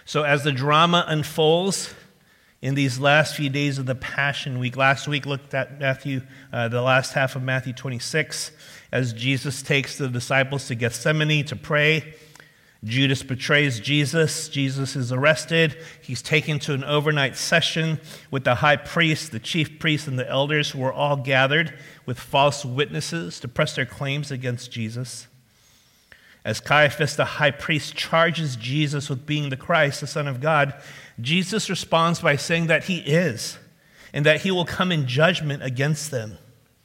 So as the drama unfolds in these last few days of the Passion Week, last week looked at Matthew, the last half of Matthew 26, as Jesus takes the disciples to Gethsemane to pray. Judas betrays Jesus. Jesus is arrested. He's taken to an overnight session with the high priest, the chief priests, and the elders, who were all gathered with false witnesses to press their claims against Jesus. As Caiaphas, the high priest, charges Jesus with being the Christ, the Son of God, Jesus responds by saying that he is, and that he will come in judgment against them.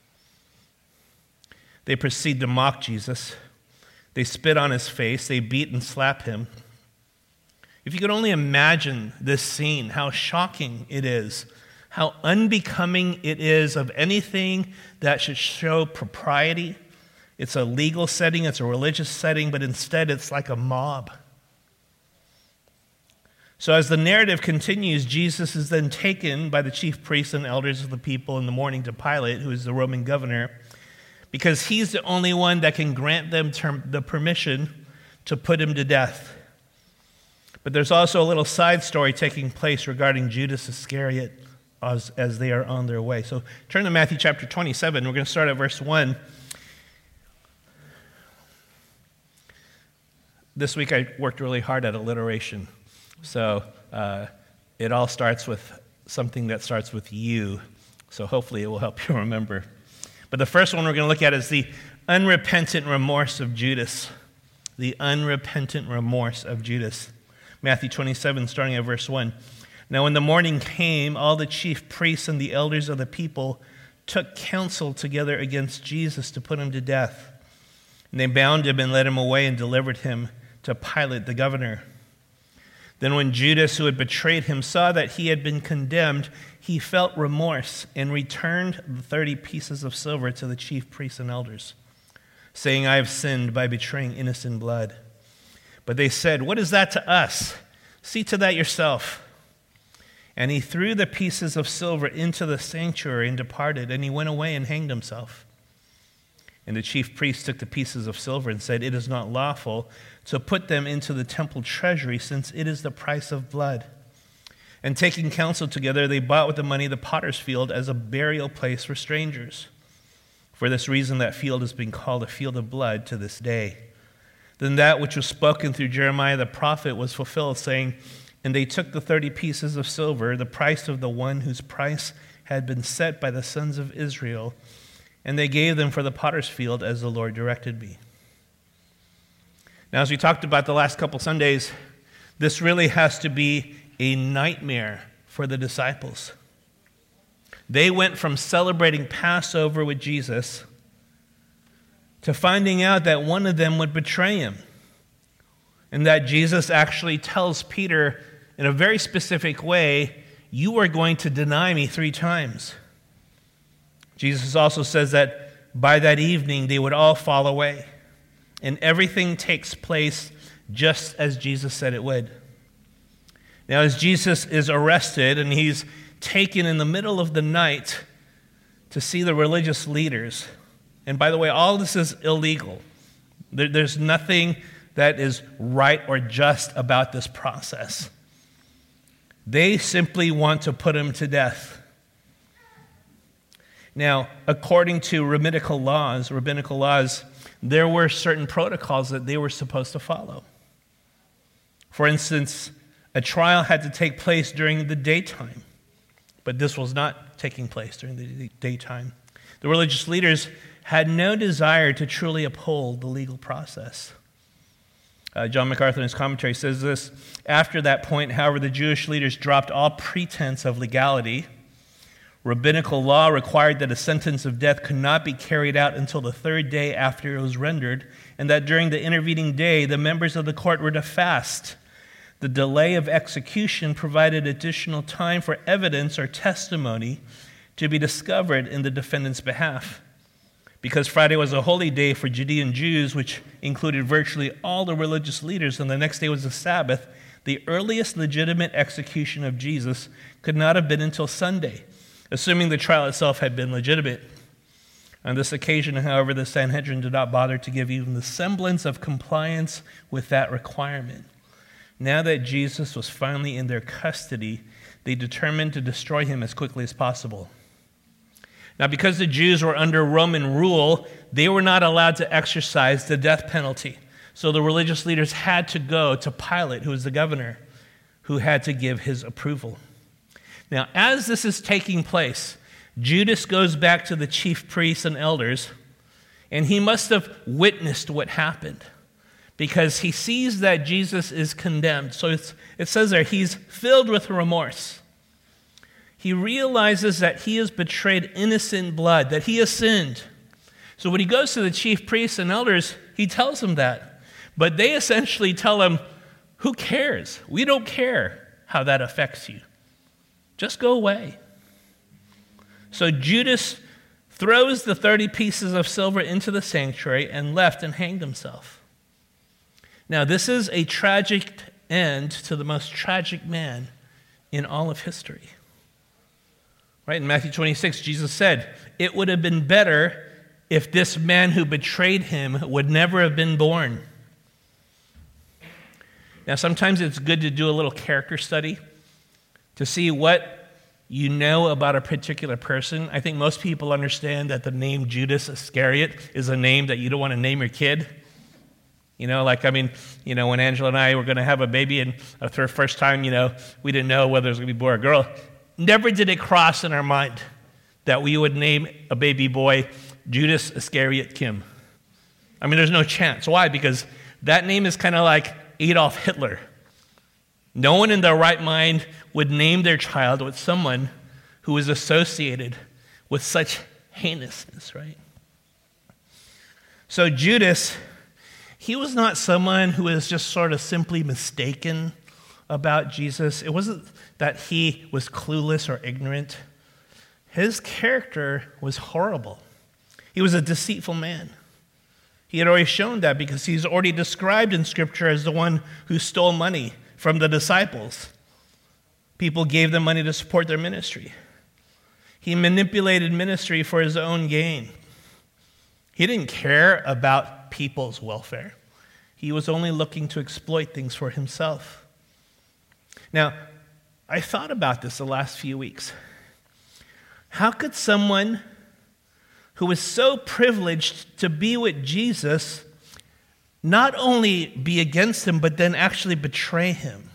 They proceed to mock Jesus. They spit on his face. They beat and slap him. If you could only imagine this scene, how shocking it is, how unbecoming it is of anything that should show propriety. It's a legal setting, it's a religious setting, but instead it's like a mob. So as the narrative continues, Jesus is then taken by the chief priests and elders of the people in the morning to Pilate, who is the Roman governor, because he's the only one that can grant them the permission to put him to death. But there's also a little side story taking place regarding Judas Iscariot as they are on their way. So turn to Matthew chapter 27. We're going to start at verse 1. This week I worked really hard at alliteration. So it all starts with something that starts with you. So hopefully it will help you remember. But the first one we're going to look at is the unrepentant remorse of Judas. The unrepentant remorse of Judas. Matthew 27, starting at verse 1. Now when the morning came, all the chief priests and the elders of the people took counsel together against Jesus to put him to death. And they bound him and led him away and delivered him to Pilate the governor. Then when Judas, who had betrayed him, saw that he had been condemned, he felt remorse and returned the 30 pieces of silver to the chief priests and elders, saying, I have sinned by betraying innocent blood. But they said, what is that to us? See to that yourself. And he threw the pieces of silver into the sanctuary and departed, and he went away and hanged himself. And the chief priests took the pieces of silver and said, it is not lawful to put them into the temple treasury, since it is the price of blood. And taking counsel together, they bought with the money the potter's field as a burial place for strangers. For this reason, that field has been called a field of blood to this day. Then that which was spoken through Jeremiah the prophet was fulfilled, saying, and they took the 30 pieces of silver, the price of the one whose price had been set by the sons of Israel, and they gave them for the potter's field as the Lord directed me. Now, as we talked about the last couple Sundays, this really has to be a nightmare for the disciples. They went from celebrating Passover with Jesus to finding out that one of them would betray him, and that Jesus actually tells Peter in a very specific way, you are going to deny me 3 times. Jesus also says that by that evening they would all fall away. And everything takes place just as Jesus said it would. Now, as Jesus is arrested and he's taken in the middle of the night to see the religious leaders, and by the way, all this is illegal. There's nothing that is right or just about this process. They simply want to put him to death. Now, according to rabbinical laws, there were certain protocols that they were supposed to follow. For instance, a trial had to take place during the daytime, but this was not taking place during the daytime. The religious leaders had no desire to truly uphold the legal process. John MacArthur in his commentary says this, after that point, however, the Jewish leaders dropped all pretense of legality. Rabbinical law required that a sentence of death could not be carried out until the 3rd day after it was rendered, and that during the intervening day, the members of the court were to fast. The delay of execution provided additional time for evidence or testimony to be discovered in the defendant's behalf. Because Friday was a holy day for Judean Jews, which included virtually all the religious leaders, and the next day was the Sabbath, the earliest legitimate execution of Jesus could not have been until Sunday, assuming the trial itself had been legitimate. On this occasion, however, the Sanhedrin did not bother to give even the semblance of compliance with that requirement. Now that Jesus was finally in their custody, they determined to destroy him as quickly as possible. Now, because the Jews were under Roman rule, they were not allowed to exercise the death penalty. So the religious leaders had to go to Pilate, who was the governor, who had to give his approval. Now, as this is taking place, Judas goes back to the chief priests and elders, and he must have witnessed what happened because he sees that Jesus is condemned. So it says there, he's filled with remorse. He realizes that he has betrayed innocent blood, that he has sinned. So when he goes to the chief priests and elders, he tells them that. But they essentially tell him, who cares? We don't care how that affects you. Just go away. So Judas throws the 30 pieces of silver into the sanctuary and left and hanged himself. Now, this is a tragic end to the most tragic man in all of history. Right? In Matthew 26, Jesus said, it would have been better if this man who betrayed him would never have been born. Now, sometimes it's good to do a little character study to see what you know about a particular person. I think most people understand that the name Judas Iscariot is a name that you don't want to name your kid. When Angela and I were going to have a baby, and for the first time, we didn't know whether it was going to be a boy or a girl. Never did it cross in our mind that we would name a baby boy Judas Iscariot Kim. There's no chance. Why? Because that name is kind of like Adolf Hitler. No one in their right mind would name their child with someone who is associated with such heinousness, right? So Judas, he was not someone who was just sort of simply mistaken about Jesus. It wasn't that he was clueless or ignorant. His character was horrible. He was a deceitful man. He had already shown that because he's already described in Scripture as the one who stole money from the disciples. People gave them money to support their ministry. He manipulated ministry for his own gain. He didn't care about people's welfare. He was only looking to exploit things for himself. Now, I thought about this the last few weeks. How could someone who was so privileged to be with Jesus not only be against him, but then actually betray him?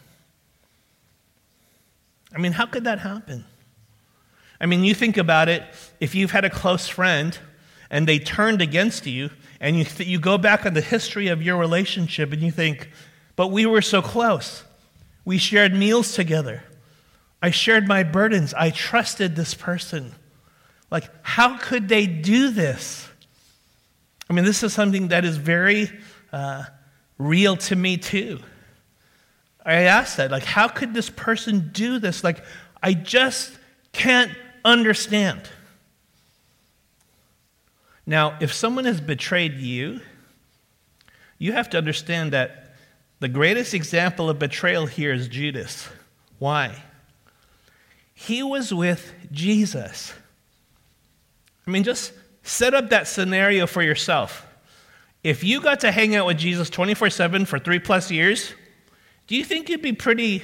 How could that happen? You think about it, if you've had a close friend and they turned against you, and you go back on the history of your relationship and you think, but we were so close. We shared meals together. I shared my burdens. I trusted this person. How could they do this? This is something that is very real to me too. I asked that, how could this person do this? I just can't understand. Now, if someone has betrayed you, you have to understand that the greatest example of betrayal here is Judas. Why? He was with Jesus. Just set up that scenario for yourself. If you got to hang out with Jesus 24/7 for 3+ years, do you think you'd be pretty,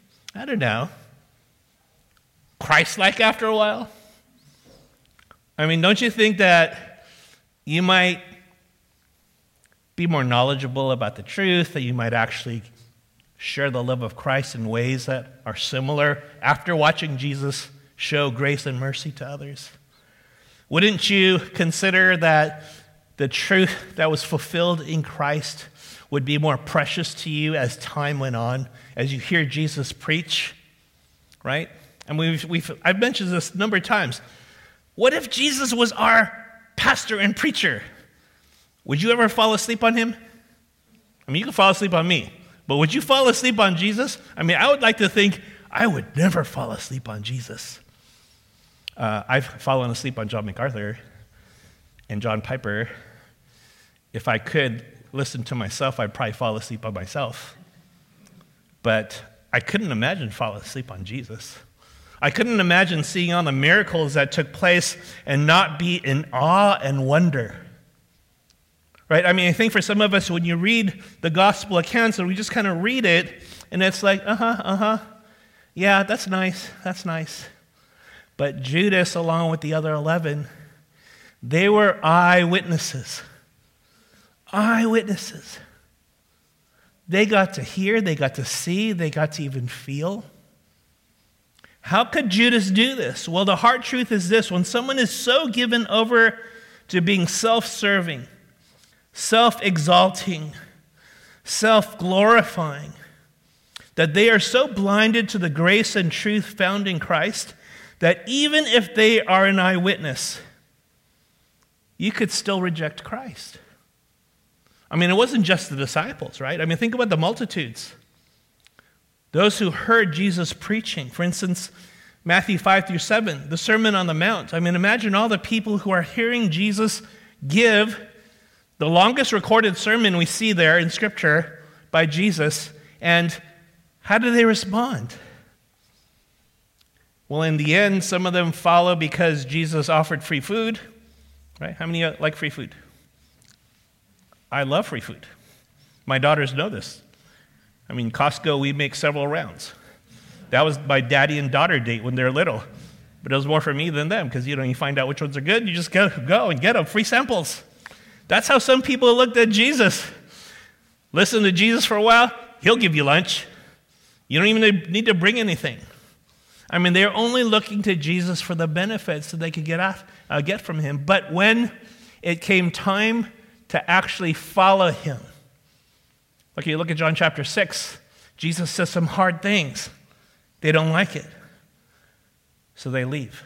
Christ-like after a while? Don't you think that you might be more knowledgeable about the truth, that you might actually share the love of Christ in ways that are similar after watching Jesus show grace and mercy to others? Wouldn't you consider that the truth that was fulfilled in Christ would be more precious to you as time went on, as you hear Jesus preach, right? And I've mentioned this a number of times. What if Jesus was our pastor and preacher? Would you ever fall asleep on him? You can fall asleep on me, but would you fall asleep on Jesus? I would like to think I would never fall asleep on Jesus. I've fallen asleep on John MacArthur and John Piper. If I could listen to myself, I'd probably fall asleep on myself. But I couldn't imagine falling asleep on Jesus. I couldn't imagine seeing all the miracles that took place and not be in awe and wonder. Right? I think for some of us, when you read the gospel accounts and we just kind of read it, And it's like, yeah, that's nice, that's nice. But Judas, along with the other 11, they were eyewitnesses. Eyewitnesses. They got to hear, they got to see, they got to even feel. How could Judas do this? Well, the hard truth is this: when someone is so given over to being self-serving, self-exalting, self-glorifying, that they are so blinded to the grace and truth found in Christ that even if they are an eyewitness, you could still reject Christ. I mean, it wasn't just the disciples, right? I mean, think about the multitudes. Those who heard Jesus preaching. For instance, Matthew 5-7, the Sermon on the Mount. I mean, imagine all the people who are hearing Jesus give the longest recorded sermon we see there in Scripture by Jesus. And how do they respond? Well, in the end, some of them follow because Jesus offered free food. Right? How many like free food? I love free food. My daughters know this. I mean, Costco, we make several rounds. That was my daddy and daughter date when they're little. But it was more for me than them because, you find out which ones are good. You just go and get them, free samples. That's how some people looked at Jesus. Listen to Jesus for a while, he'll give you lunch. You don't even need to bring anything. I mean, they're only looking to Jesus for the benefits that they could get from him. But when it came time to actually follow him, okay, look at John chapter 6. Jesus says some hard things. They don't like it. So they leave.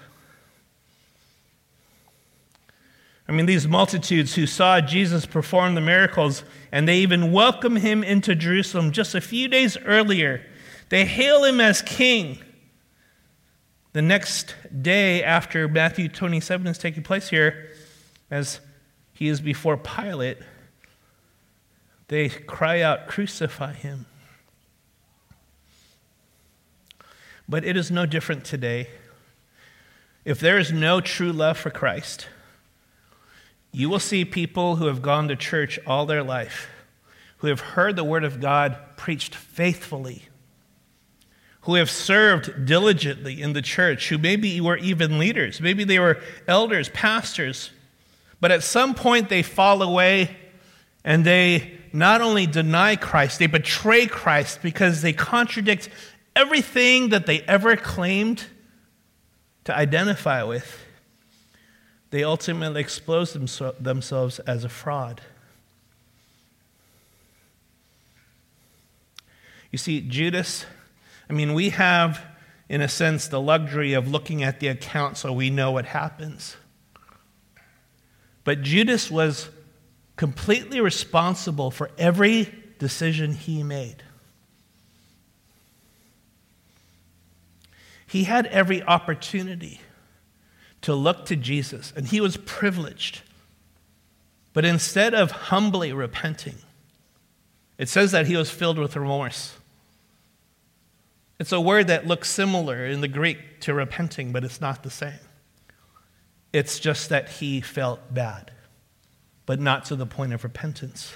I mean, these multitudes who saw Jesus perform the miracles, and they even welcome him into Jerusalem just a few days earlier. They hail him as king. The next day after Matthew 27 is taking place here, as he is before Pilate, they cry out, "Crucify him." But it is no different today. If there is no true love for Christ, you will see people who have gone to church all their life, who have heard the word of God preached faithfully, who have served diligently in the church, who maybe were even leaders, maybe they were elders, pastors, but at some point they fall away and they not only deny Christ, they betray Christ because they contradict everything that they ever claimed to identify with. They ultimately expose themselves as a fraud. You see, Judas, we have, in a sense, the luxury of looking at the account so we know what happens. But Judas was completely responsible for every decision he made. He had every opportunity to look to Jesus, and he was privileged. But instead of humbly repenting, it says that he was filled with remorse. It's a word that looks similar in the Greek to repenting, but it's not the same. It's just that he felt bad, but not to the point of repentance.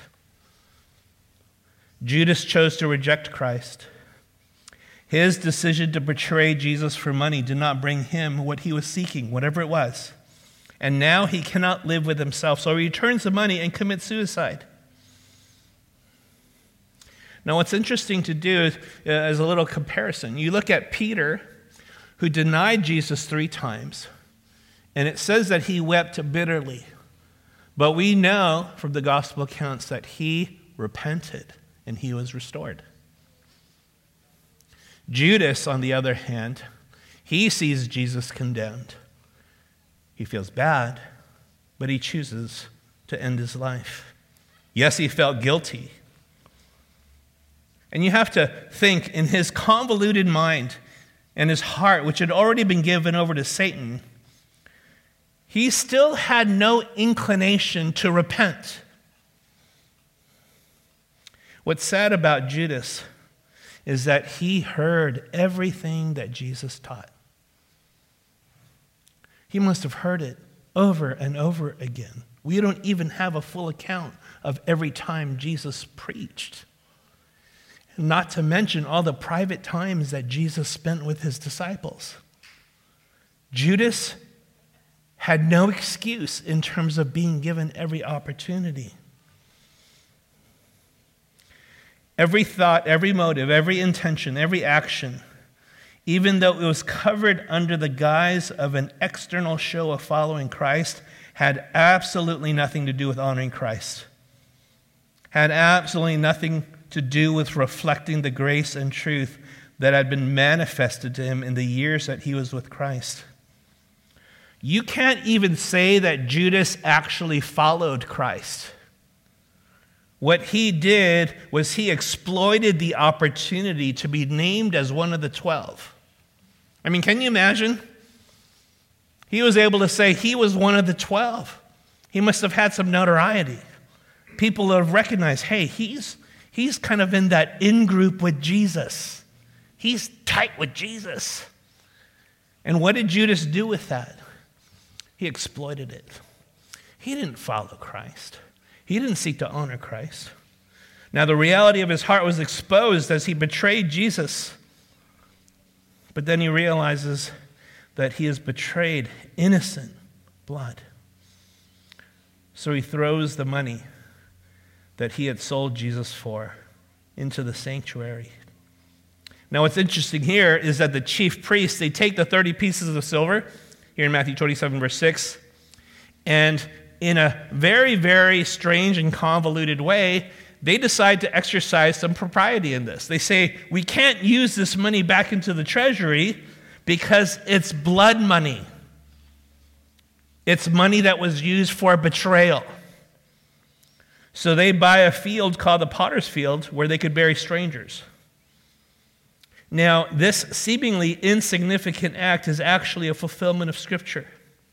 Judas chose to reject Christ. His decision to betray Jesus for money did not bring him what he was seeking, whatever it was. And now he cannot live with himself, so he returns the money and commits suicide. Now, what's interesting to do is a little comparison. You look at Peter, who denied Jesus 3 times, and it says that he wept bitterly. But we know from the gospel accounts that he repented and he was restored. Judas, on the other hand, he sees Jesus condemned. He feels bad, but he chooses to end his life. Yes, he felt guilty. And you have to think, in his convoluted mind and his heart, which had already been given over to Satan, he still had no inclination to repent. What's sad about Judas is that he heard everything that Jesus taught. He must have heard it over and over again. We don't even have a full account of every time Jesus preached. not to mention all the private times that Jesus spent with his disciples. Judas had no excuse in terms of being given every opportunity. Every thought, every motive, every intention, every action, even though it was covered under the guise of an external show of following Christ, had absolutely nothing to do with honoring Christ. Had absolutely nothing to do with reflecting the grace and truth that had been manifested to him in the years that he was with Christ. You can't even say that Judas actually followed Christ. What he did was he exploited the opportunity to be named as one of the 12. I mean, can you imagine? He was able to say he was one of the 12. He must have had some notoriety. People have recognized, hey, he's kind of in that in-group with Jesus. He's tight with Jesus. And what did Judas do with that? He exploited it. He didn't follow Christ. He didn't seek to honor Christ. Now, the reality of his heart was exposed as he betrayed Jesus. But then he realizes that he has betrayed innocent blood. So he throws the money that he had sold Jesus for into the sanctuary. Now, what's interesting here is that the chief priests, they take the 30 pieces of silver, here in Matthew 27, verse 6, and in a very, very strange and convoluted way, they decide to exercise some propriety in this. They say, we can't use this money back into the treasury because it's blood money. It's money that was used for betrayal. So they buy a field called the Potter's Field where they could bury strangers. Now, this seemingly insignificant act is actually a fulfillment of Scripture.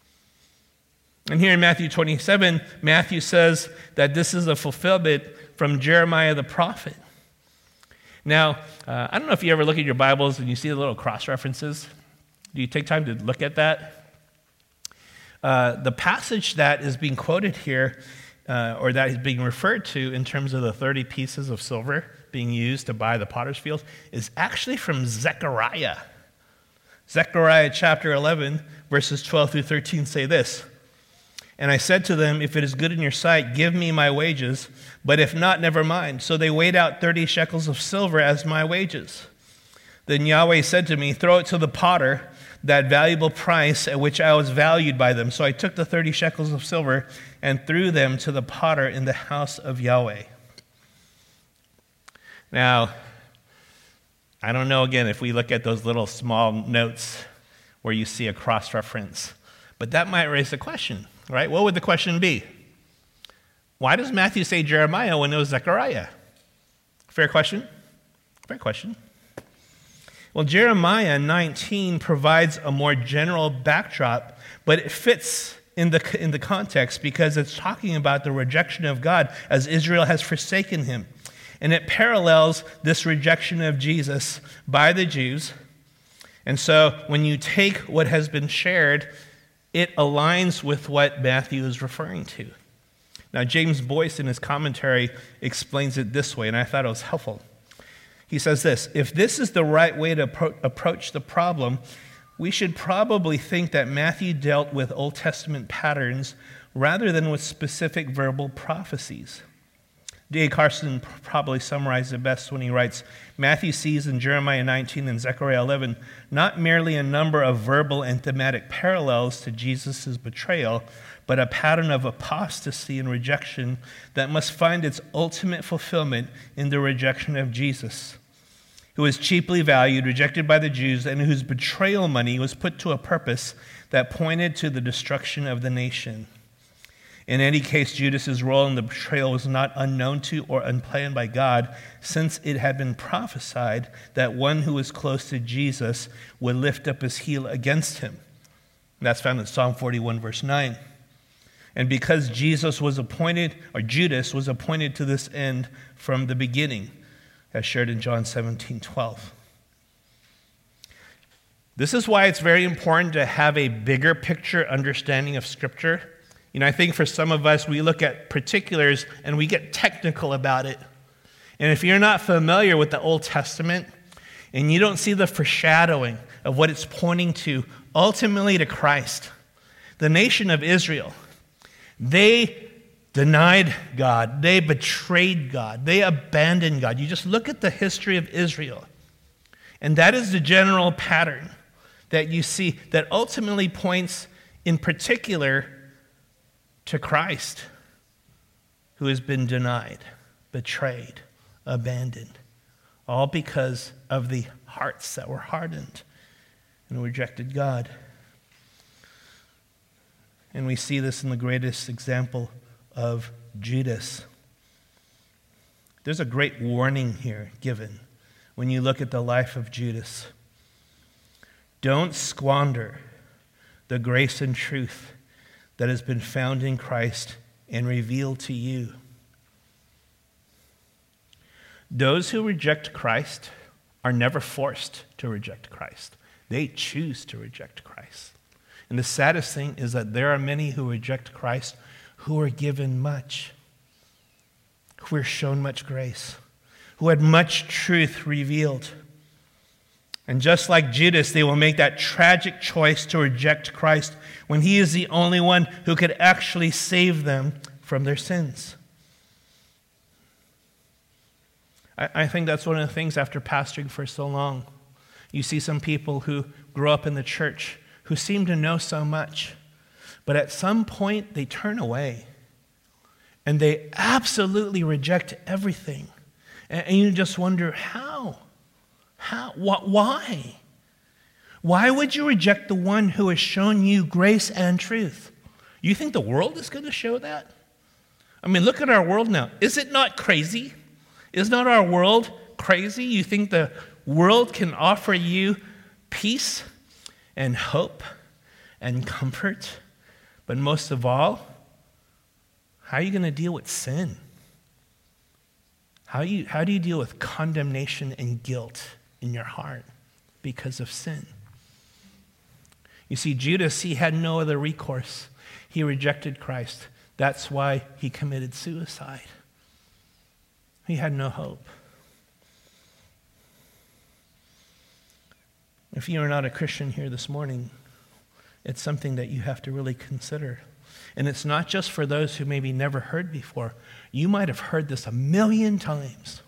And here in Matthew 27, Matthew says that this is a fulfillment from Jeremiah the prophet. Now, I don't know if you ever look at your Bibles and you see the little cross-references. Do you take time to look at that? The passage that is being quoted here, or that is being referred to in terms of the 30 pieces of silver being used to buy the Potter's Field, is actually from Zechariah. Zechariah chapter 11, verses 12 through 13 say this, "And I said to them, if it is good in your sight, give me my wages, but if not, never mind. So they weighed out 30 shekels of silver as my wages. Then Yahweh said to me, throw it to the potter, that valuable price at which I was valued by them. So I took the 30 shekels of silver and threw them to the potter in the house of Yahweh." Now, I don't know, again, if we look at those little small notes where you see a cross-reference, but that might raise a question, right? What would the question be? Why does Matthew say Jeremiah when it was Zechariah? Fair question? Fair question. Well, Jeremiah 19 provides a more general backdrop, but it fits in the context because it's talking about the rejection of God as Israel has forsaken him. And it parallels this rejection of Jesus by the Jews. And so when you take what has been shared, it aligns with what Matthew is referring to. Now, James Boyce in his commentary explains it this way, and I thought it was helpful. He says this, if this is the right way to approach the problem, we should probably think that Matthew dealt with Old Testament patterns rather than with specific verbal prophecies. D.A. Carson probably summarized it best when he writes, Matthew sees in Jeremiah 19 and Zechariah 11 not merely a number of verbal and thematic parallels to Jesus' betrayal, but a pattern of apostasy and rejection that must find its ultimate fulfillment in the rejection of Jesus, who was cheaply valued, rejected by the Jews, and whose betrayal money was put to a purpose that pointed to the destruction of the nation. In any case, Judas' role in the betrayal was not unknown to or unplanned by God, since it had been prophesied that one who was close to Jesus would lift up his heel against him. That's found in Psalm 41, verse 9. And because Judas was appointed to this end from the beginning, as shared in John 17:12. This is why it's very important to have a bigger picture understanding of Scripture. I think for some of us, we look at particulars and we get technical about it. And if you're not familiar with the Old Testament and you don't see the foreshadowing of what it's pointing to, ultimately to Christ, the nation of Israel, they denied God. They betrayed God. They abandoned God. You just look at the history of Israel, and that is the general pattern that you see that ultimately points in particular to Christ, who has been denied, betrayed, abandoned, all because of the hearts that were hardened and rejected God. And we see this in the greatest example of Judas. There's a great warning here given when you look at the life of Judas. Don't squander the grace and truth that has been found in Christ and revealed to you. Those who reject Christ are never forced to reject Christ. They choose to reject Christ. And the saddest thing is that there are many who reject Christ who are given much, who are shown much grace, who had much truth revealed. And just like Judas, they will make that tragic choice to reject Christ when he is the only one who could actually save them from their sins. I think that's one of the things after pastoring for so long. You see some people who grow up in the church who seem to know so much, but at some point they turn away and they absolutely reject everything. And you just wonder, how? Why? Why would you reject the one who has shown you grace and truth? You think the world is going to show that? I mean, look at our world now. Is it not crazy? Is not our world crazy? You think the world can offer you peace and hope and comfort? But most of all, how are you going to deal with sin? How do you deal with condemnation and guilt in your heart because of sin? You see, Judas, he had no other recourse. He rejected Christ. That's why he committed suicide. He had no hope. If you are not a Christian here this morning, it's something that you have to really consider. And it's not just for those who maybe never heard before. You might have heard this 1,000,000 times.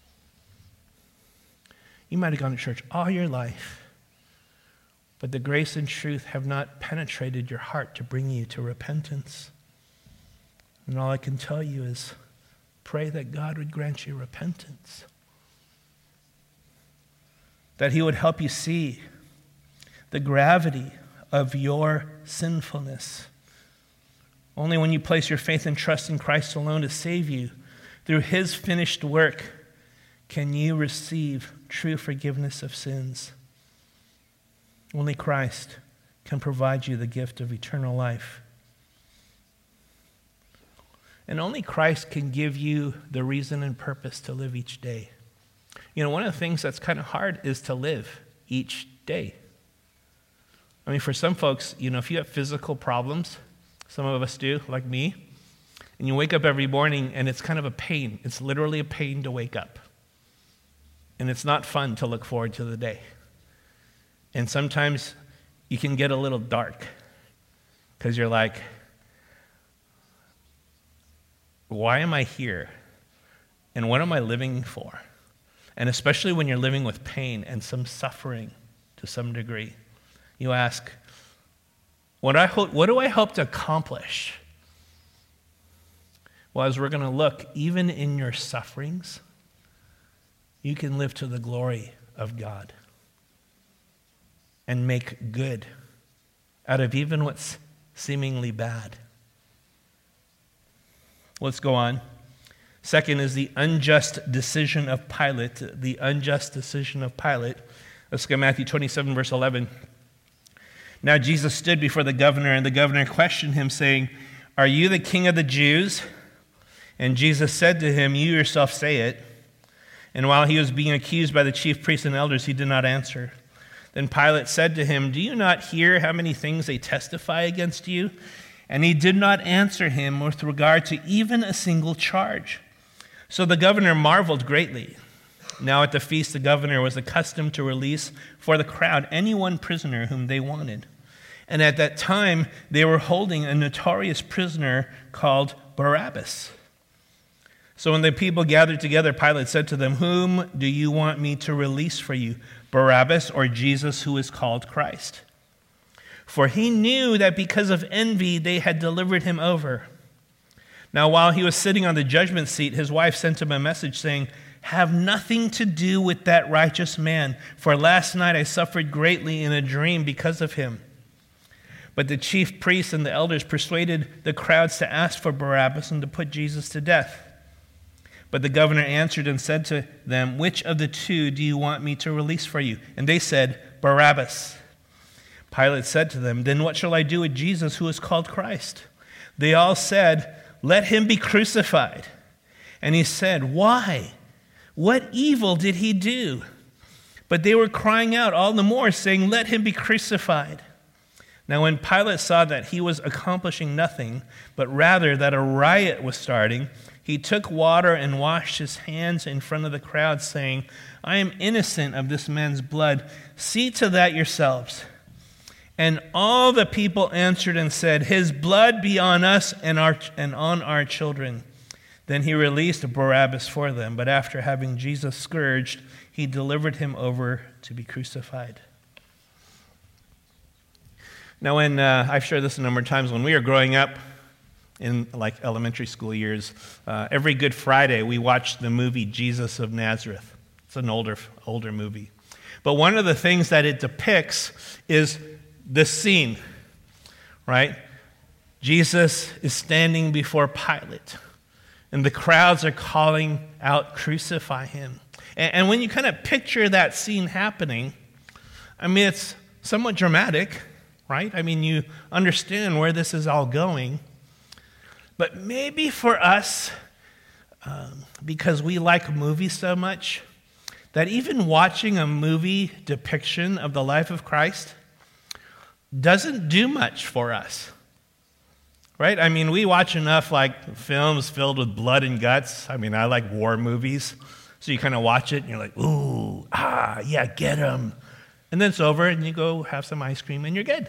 You might have gone to church all your life, but the grace and truth have not penetrated your heart to bring you to repentance. And all I can tell you is pray that God would grant you repentance, that he would help you see the gravity of your sinfulness. Only when you place your faith and trust in Christ alone to save you, through his finished work, can you receive true forgiveness of sins. Only Christ can provide you the gift of eternal life. And only Christ can give you the reason and purpose to live each day. You know, one of the things that's kind of hard is to live each day. I mean, for some folks, you know, if you have physical problems, some of us do, like me, and you wake up every morning and it's kind of a pain. It's literally a pain to wake up. And it's not fun to look forward to the day. And sometimes you can get a little dark because you're like, why am I here? And what am I living for? And especially when you're living with pain and some suffering to some degree, you ask, what do I hope to accomplish? Well, as we're going to look, even in your sufferings, you can live to the glory of God and make good out of even what's seemingly bad. Let's go on. Second is the unjust decision of Pilate. The unjust decision of Pilate. Let's go to Matthew 27, verse 11. Now Jesus stood before the governor, and the governor questioned him, saying, "Are you the king of the Jews?" And Jesus said to him, "You yourself say it." And while he was being accused by the chief priests and elders, he did not answer. Then Pilate said to him, "Do you not hear how many things they testify against you?" And he did not answer him with regard to even a single charge. So the governor marveled greatly. Now at the feast, the governor was accustomed to release for the crowd any one prisoner whom they wanted. And at that time, they were holding a notorious prisoner called Barabbas. So when the people gathered together, Pilate said to them, "Whom do you want me to release for you, Barabbas or Jesus who is called Christ?" For he knew that because of envy they had delivered him over. Now while he was sitting on the judgment seat, his wife sent him a message saying, "Have nothing to do with that righteous man, for last night I suffered greatly in a dream because of him." But the chief priests and the elders persuaded the crowds to ask for Barabbas and to put Jesus to death. But the governor answered and said to them, "Which of the two do you want me to release for you?" And they said, "Barabbas." Pilate said to them, "Then what shall I do with Jesus who is called Christ?" They all said, "Let him be crucified." And he said, "Why? What evil did he do?" But they were crying out all the more, saying, "Let him be crucified." Now when Pilate saw that he was accomplishing nothing, but rather that a riot was starting, he took water and washed his hands in front of the crowd, saying, "I am innocent of this man's blood. See to that yourselves." And all the people answered and said, "His blood be on us and on our children." Then he released Barabbas for them, but after having Jesus scourged, he delivered him over to be crucified. Now, when I've shared this a number of times, when we were growing up in like elementary school years, every Good Friday we watched the movie Jesus of Nazareth. It's an older movie. But one of the things that it depicts is this scene, right? Jesus is standing before Pilate, and the crowds are calling out, "Crucify him." And when you kind of picture that scene happening, I mean, it's somewhat dramatic, right? I mean, you understand where this is all going. But maybe for us, because we like movies so much, that even watching a movie depiction of the life of Christ doesn't do much for us, right? I mean, we watch enough like films filled with blood and guts. I mean, I like war movies. So you kind of watch it and you're like, "Ooh, yeah, get him." And then it's over and you go have some ice cream and you're good.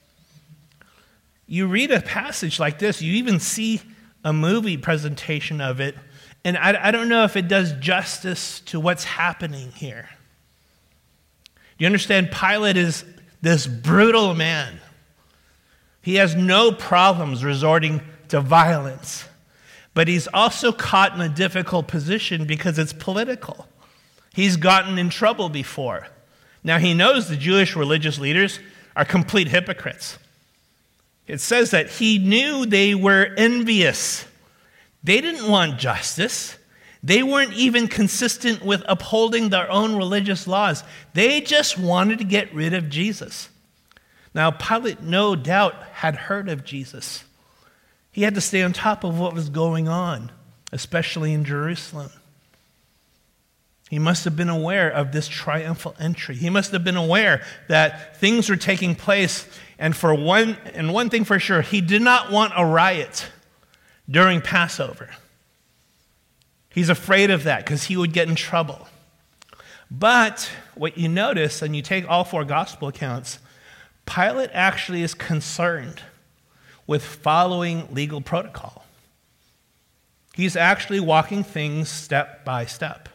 You read a passage like this, you even see a movie presentation of it, and I don't know if it does justice to what's happening here. Do you understand? Pilate is this brutal man. He has no problems resorting to violence, but he's also caught in a difficult position because it's political. He's gotten in trouble before. Now, he knows the Jewish religious leaders are complete hypocrites. It says that he knew they were envious. They didn't want justice. They weren't even consistent with upholding their own religious laws. They just wanted to get rid of Jesus. Now, Pilate no doubt had heard of Jesus. He had to stay on top of what was going on, especially in Jerusalem. He must have been aware of this triumphal entry. He must have been aware that things were taking place. And one thing for sure, he did not want a riot during Passover. He's afraid of that because he would get in trouble. But what you notice, and you take all four gospel accounts, Pilate actually is concerned with following legal protocol. He's actually walking things step by step.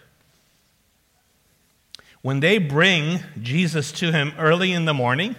When they bring Jesus to him early in the morning,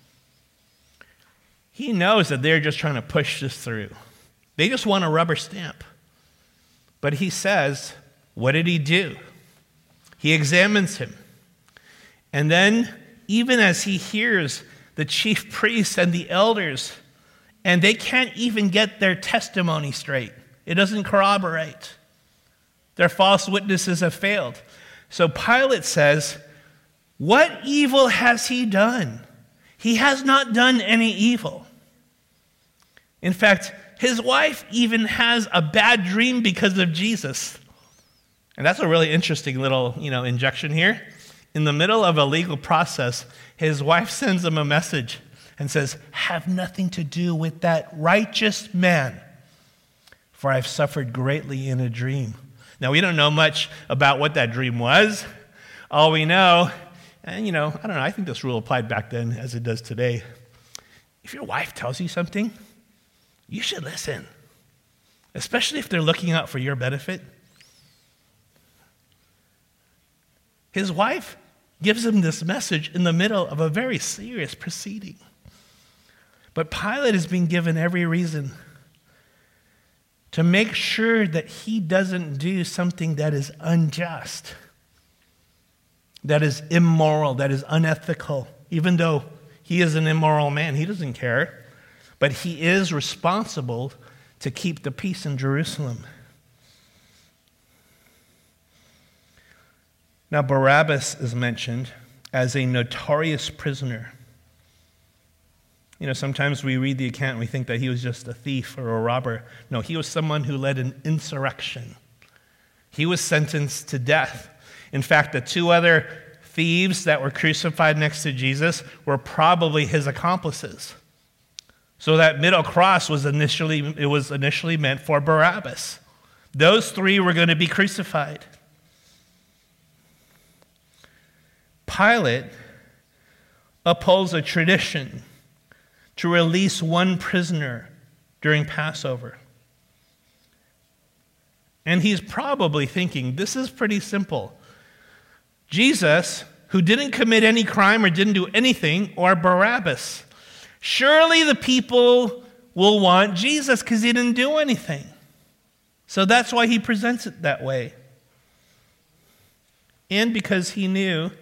he knows that they're just trying to push this through. They just want a rubber stamp. But he says, what did he do? He examines him. And then, even as he hears the chief priests and the elders, and they can't even get their testimony straight. It doesn't corroborate. Their false witnesses have failed. So Pilate says, what evil has he done? He has not done any evil. In fact, his wife even has a bad dream because of Jesus. And that's a really interesting little, injection here. In the middle of a legal process, his wife sends him a message and says, have nothing to do with that righteous man, for I've suffered greatly in a dream. Now, we don't know much about what that dream was. All we know, and I don't know, I think this rule applied back then as it does today. If your wife tells you something, you should listen, especially if they're looking out for your benefit. His wife gives him this message in the middle of a very serious proceeding. But Pilate has been given every reason to make sure that he doesn't do something that is unjust, that is immoral, that is unethical. Even though he is an immoral man, he doesn't care. But he is responsible to keep the peace in Jerusalem. Now, Barabbas is mentioned as a notorious prisoner. Sometimes we read the account and we think that he was just a thief or a robber. No, he was someone who led an insurrection. He was sentenced to death. In fact, the two other thieves that were crucified next to Jesus were probably his accomplices. So that middle cross was initially meant for Barabbas. Those three were going to be crucified. Pilate upholds a tradition to release one prisoner during Passover. And he's probably thinking, this is pretty simple. Jesus, who didn't commit any crime or didn't do anything, or Barabbas. Surely the people will want Jesus because he didn't do anything. So that's why he presents it that way. And because he knew,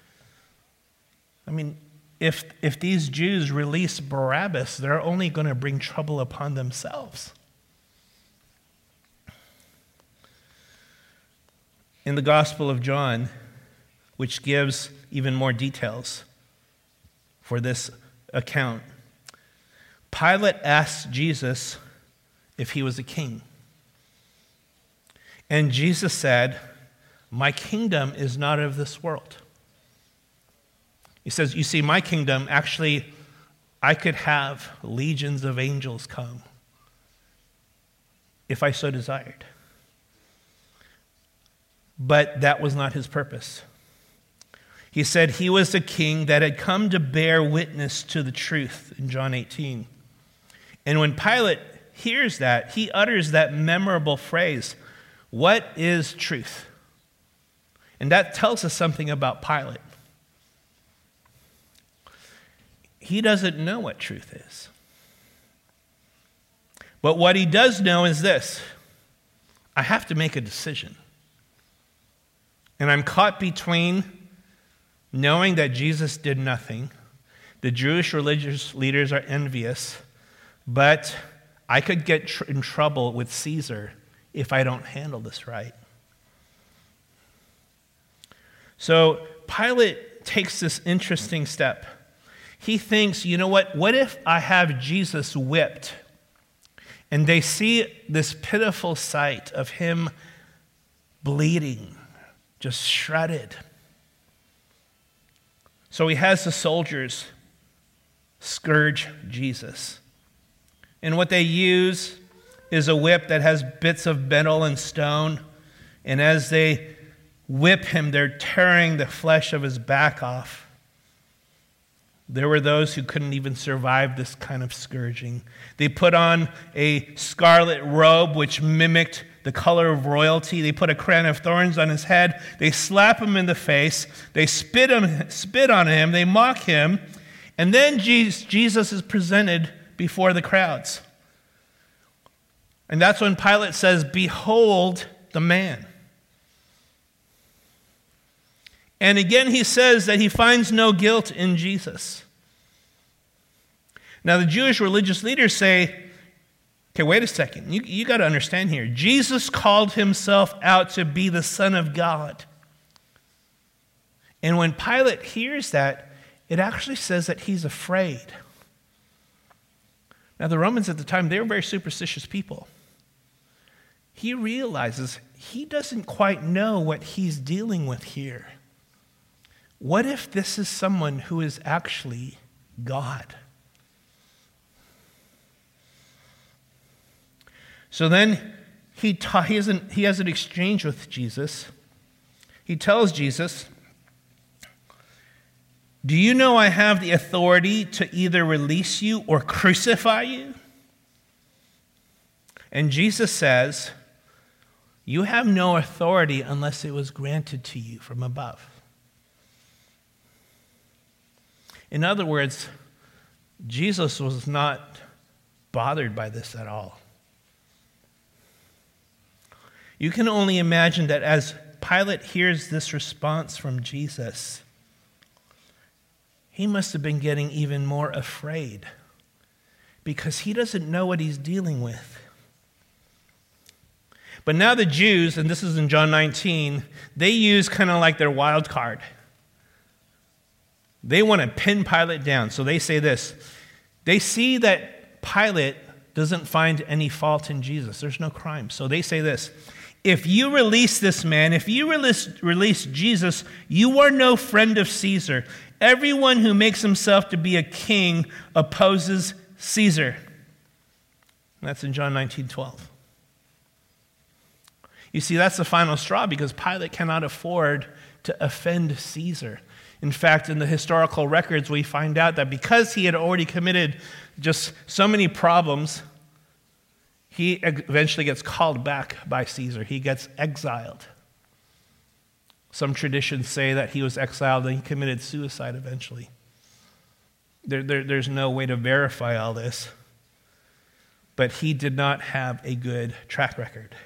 if these Jews release Barabbas, they're only going to bring trouble upon themselves. In the Gospel of John, which gives even more details for this account, Pilate asked Jesus if he was a king. And Jesus said, "My kingdom is not of this world." He says, you see, my kingdom, actually, I could have legions of angels come if I so desired. But that was not his purpose. He said he was a king that had come to bear witness to the truth in John 18. And when Pilate hears that, he utters that memorable phrase, "What is truth?" And that tells us something about Pilate. He doesn't know what truth is. But what he does know is this: I have to make a decision. And I'm caught between knowing that Jesus did nothing. The Jewish religious leaders are envious, but I could get in trouble with Caesar if I don't handle this right. So Pilate takes this interesting step. He thinks, you know what? What if I have Jesus whipped and they see this pitiful sight of him bleeding, just shredded? So he has the soldiers scourge Jesus. And what they use is a whip that has bits of metal and stone. And as they whip him, they're tearing the flesh of his back off. There were those who couldn't even survive this kind of scourging. They put on a scarlet robe which mimicked the color of royalty. They put a crown of thorns on his head. They slap him in the face. They spit on him. They mock him. And then Jesus is presented before the crowds. And that's when Pilate says, "Behold the man." And again, he says that he finds no guilt in Jesus. Now, the Jewish religious leaders say, okay, wait a second. You got to understand here. Jesus called himself out to be the Son of God. And when Pilate hears that, it actually says that he's afraid. Now, the Romans at the time, they were very superstitious people. He realizes he doesn't quite know what he's dealing with here. What if this is someone who is actually God? So then he has an exchange with Jesus. He tells Jesus, "Do you know I have the authority to either release you or crucify you?" And Jesus says, "You have no authority unless it was granted to you from above." In other words, Jesus was not bothered by this at all. You can only imagine that as Pilate hears this response from Jesus, he must have been getting even more afraid because he doesn't know what he's dealing with. But now the Jews, and this is in John 19, they use kind of like their wild card. They want to pin Pilate down. So they say this. They see that Pilate doesn't find any fault in Jesus. There's no crime. So they say this. If you release this man, if you release Jesus, you are no friend of Caesar. Everyone who makes himself to be a king opposes Caesar. And that's in John 19:12. You see, that's the final straw because Pilate cannot afford to offend Caesar. In fact, in the historical records, we find out that because he had already committed just so many problems, he eventually gets called back by Caesar. He gets exiled. Some traditions say that he was exiled and he committed suicide eventually. There's no way to verify all this, but he did not have a good track record.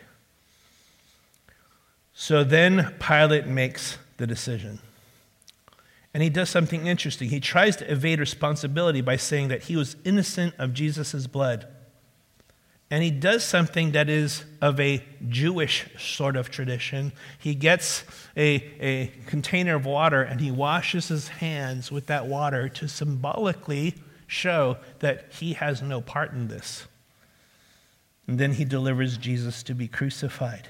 So then Pilate makes the decision. And he does something interesting. He tries to evade responsibility by saying that he was innocent of Jesus' blood. And he does something that is of a Jewish sort of tradition. He gets a container of water and he washes his hands with that water to symbolically show that he has no part in this. And then he delivers Jesus to be crucified.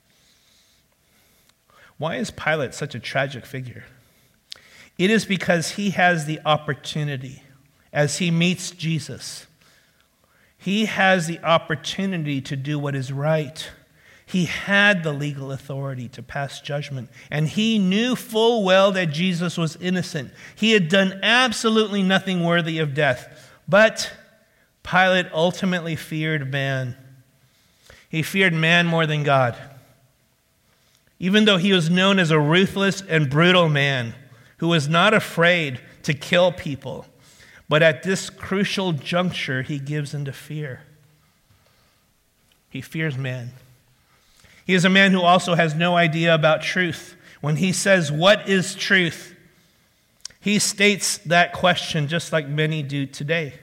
Why is Pilate such a tragic figure? It is because he has the opportunity as he meets Jesus. He has the opportunity to do what is right. He had the legal authority to pass judgment, and he knew full well that Jesus was innocent. He had done absolutely nothing worthy of death, but Pilate ultimately feared man. He feared man more than God. Even though he was known as a ruthless and brutal man who was not afraid to kill people, but at this crucial juncture, he gives into fear. He fears man. He is a man who also has no idea about truth. When he says, "What is truth?" he states that question just like many do today.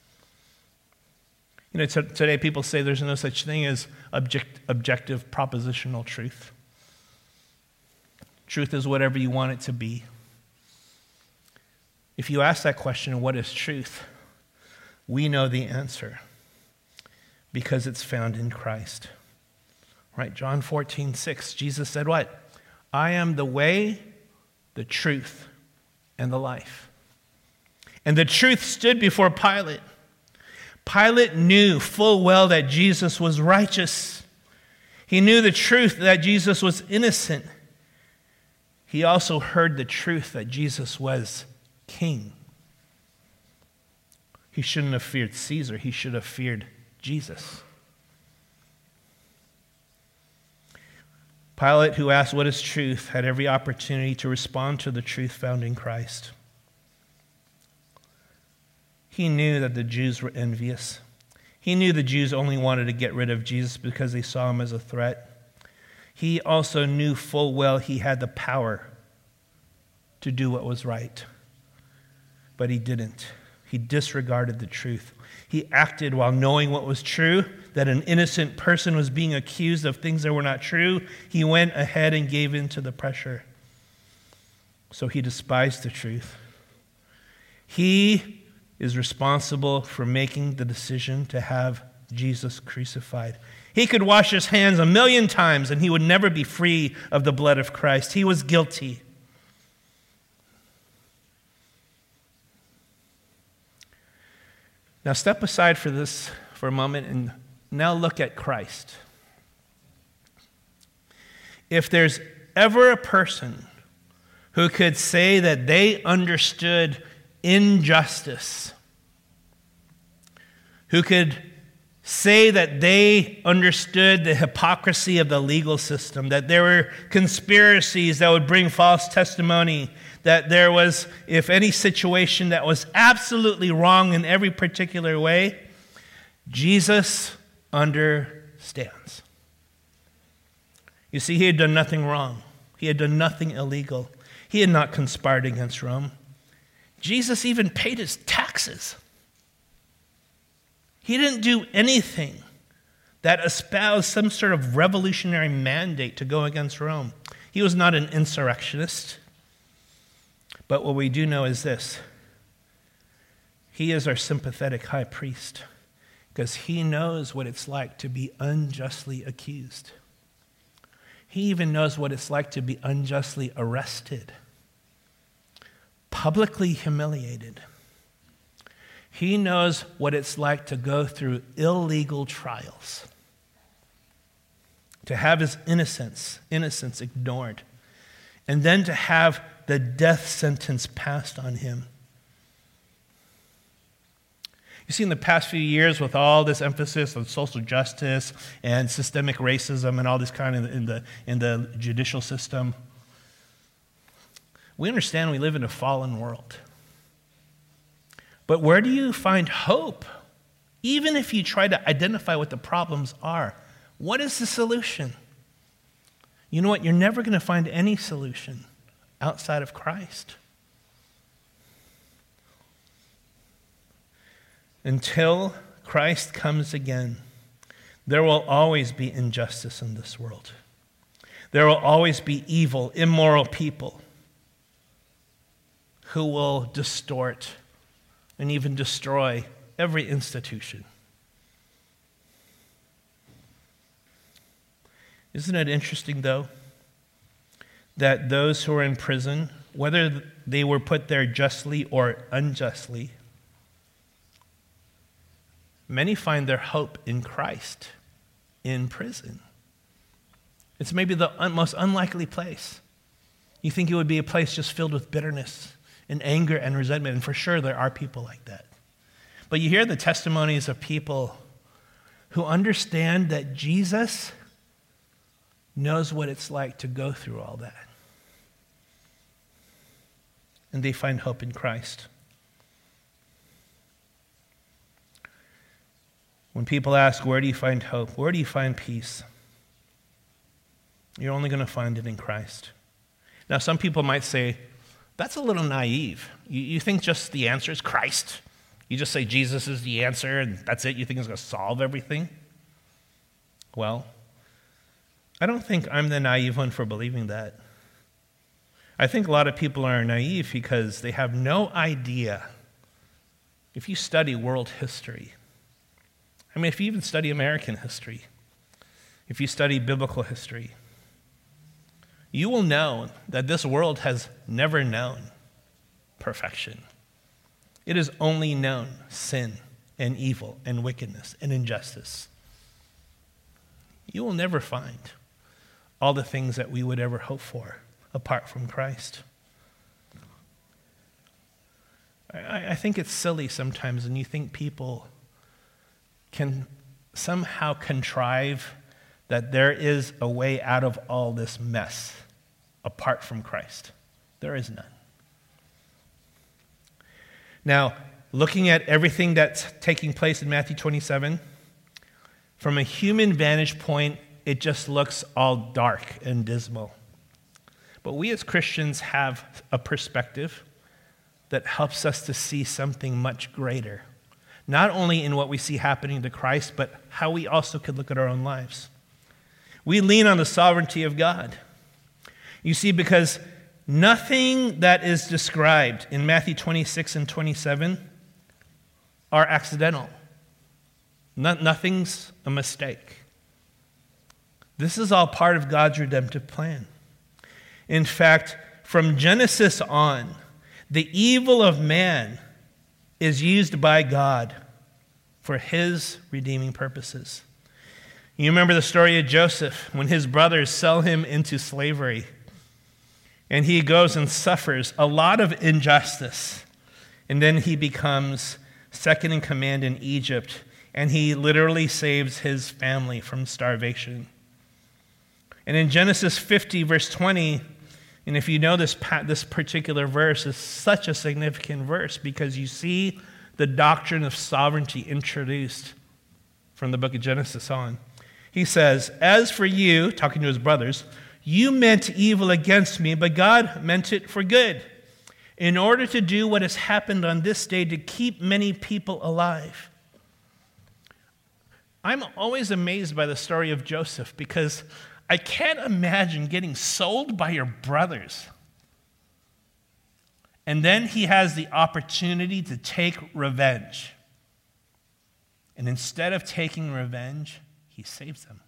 You know, today people say there's no such thing as objective propositional truth. Truth is whatever you want it to be. If you ask that question, what is truth? We know the answer because it's found in Christ. Right? John 14:6, Jesus said what? I am the way, the truth, and the life. And the truth stood before Pilate. Pilate knew full well that Jesus was righteous. He knew the truth that Jesus was innocent. He also heard the truth that Jesus was king. He shouldn't have feared Caesar. He should have feared Jesus. Pilate, who asked what is truth, had every opportunity to respond to the truth found in Christ. He knew that the Jews were envious. He knew the Jews only wanted to get rid of Jesus because they saw him as a threat. He also knew full well he had the power to do what was right. But he didn't. He disregarded the truth. He acted while knowing what was true, that an innocent person was being accused of things that were not true. He went ahead and gave in to the pressure. So he despised the truth. He is responsible for making the decision to have Jesus crucified. He could wash his hands 1,000,000 times and he would never be free of the blood of Christ. He was guilty. Now step aside for a moment and now look at Christ. if there's ever a person who could say that they understood injustice, who could say that they understood the hypocrisy of the legal system, that there were conspiracies that would bring false testimony, that there was, if any situation that was absolutely wrong in every particular way, Jesus understands. You see, he had done nothing wrong. He had done nothing illegal. He had not conspired against Rome. Jesus even paid his taxes. He didn't do anything that espoused some sort of revolutionary mandate to go against Rome. He was not an insurrectionist. But what we do know is this: he is our sympathetic high priest because he knows what it's like to be unjustly accused. He even knows what it's like to be unjustly arrested, publicly humiliated. He knows what it's like to go through illegal trials, to have his innocence ignored, and then to have the death sentence passed on him. You see, in the past few years, with all this emphasis on social justice and systemic racism and all this kind of in the judicial system, we understand we live in a fallen world. But where do you find hope? Even if you try to identify what the problems are, what is the solution? You know what? You're never going to find any solution outside of Christ. Until Christ comes again, there will always be injustice in this world. There will always be evil, immoral people who will distort and even destroy every institution. Isn't it interesting, though, that those who are in prison, whether they were put there justly or unjustly, many find their hope in Christ in prison. It's maybe the most unlikely place. You think it would be a place just filled with bitterness and anger and resentment, and for sure there are people like that. But you hear the testimonies of people who understand that Jesus knows what it's like to go through all that. And they find hope in Christ. When people ask, where do you find hope? Where do you find peace? You're only going to find it in Christ. Now, some people might say, that's a little naive. You think just the answer is Christ? You just say Jesus is the answer and that's it? You think it's going to solve everything? Well, I don't think I'm the naive one for believing that. I think a lot of people are naive because they have no idea. If you study world history, if you even study American history, if you study biblical history, you will know that this world has never known perfection. It has only known sin and evil and wickedness and injustice. You will never find all the things that we would ever hope for apart from Christ. I think it's silly sometimes when you think people can somehow contrive that there is a way out of all this mess apart from Christ. There is none. Now, looking at everything that's taking place in Matthew 27, from a human vantage point, it just looks all dark and dismal. But we as Christians have a perspective that helps us to see something much greater, not only in what we see happening to Christ, but how we also could look at our own lives. We lean on the sovereignty of God. You see, because nothing that is described in Matthew 26 and 27 are accidental. Nothing's a mistake. This is all part of God's redemptive plan. In fact, from Genesis on, the evil of man is used by God for his redeeming purposes. You remember the story of Joseph when his brothers sell him into slavery. And he goes and suffers a lot of injustice. And then he becomes second in command in Egypt. And he literally saves his family from starvation. And in Genesis 50, verse 20, and if you know this particular verse is such a significant verse because you see the doctrine of sovereignty introduced from the book of Genesis on. He says, "As for you," talking to his brothers, "you meant evil against me, but God meant it for good, in order to do what has happened on this day to keep many people alive." I'm always amazed by the story of Joseph because I can't imagine getting sold by your brothers. And then he has the opportunity to take revenge. And instead of taking revenge, he saves them.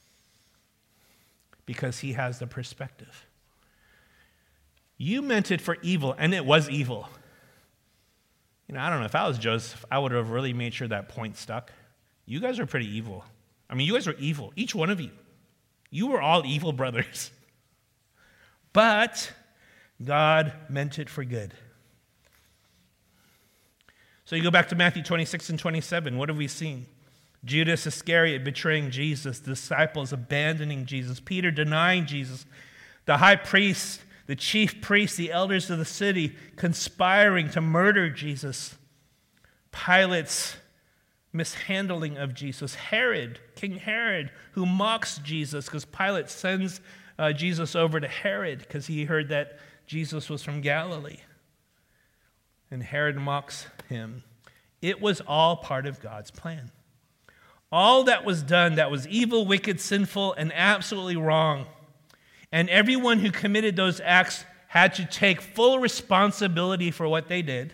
Because he has the perspective. You meant it for evil, and it was evil. I don't know, if I was Joseph, I would have really made sure that point stuck. You guys are pretty evil. You guys are evil, each one of you. You were all evil brothers. But God meant it for good. So you go back to Matthew 26 and 27. What have we seen? Judas Iscariot betraying Jesus, disciples abandoning Jesus, Peter denying Jesus, the high priest, the chief priests, the elders of the city conspiring to murder Jesus, Pilate's mishandling of Jesus, King Herod, who mocks Jesus because Pilate sends Jesus over to Herod because he heard that Jesus was from Galilee. And Herod mocks him. It was all part of God's plan. All that was done that was evil, wicked, sinful, and absolutely wrong. And everyone who committed those acts had to take full responsibility for what they did.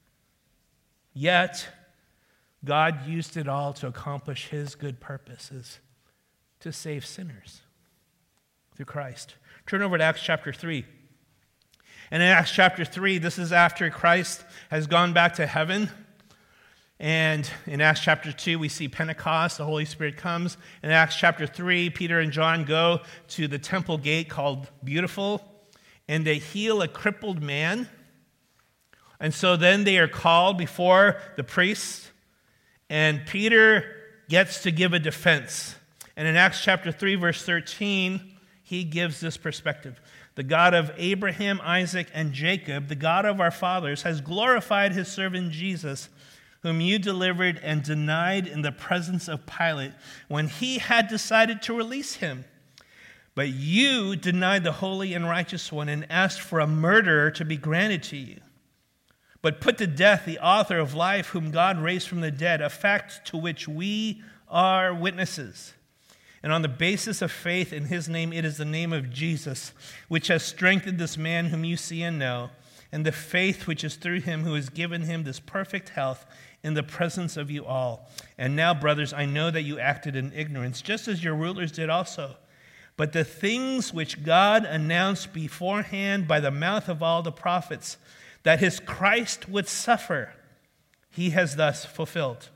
Yet, God used it all to accomplish his good purposes, to save sinners through Christ. Turn over to Acts chapter 3. And in Acts chapter 3, this is after Christ has gone back to heaven. And in Acts chapter 2, we see Pentecost, the Holy Spirit comes. In Acts chapter 3, Peter and John go to the temple gate called Beautiful, and they heal a crippled man. And so then they are called before the priests, and Peter gets to give a defense. And in Acts chapter 3, verse 13, he gives this perspective. The God of Abraham, Isaac, and Jacob, the God of our fathers, has glorified his servant Jesus, whom you delivered and denied in the presence of Pilate when he had decided to release him. But you denied the holy and righteous one and asked for a murderer to be granted to you. But put to death the author of life, whom God raised from the dead, a fact to which we are witnesses. And on the basis of faith in his name, it is the name of Jesus, which has strengthened this man whom you see and know, and the faith which is through him who has given him this perfect health in the presence of you all. And now, brothers, I know that you acted in ignorance, just as your rulers did also. But the things which God announced beforehand by the mouth of all the prophets, that his Christ would suffer, he has thus fulfilled.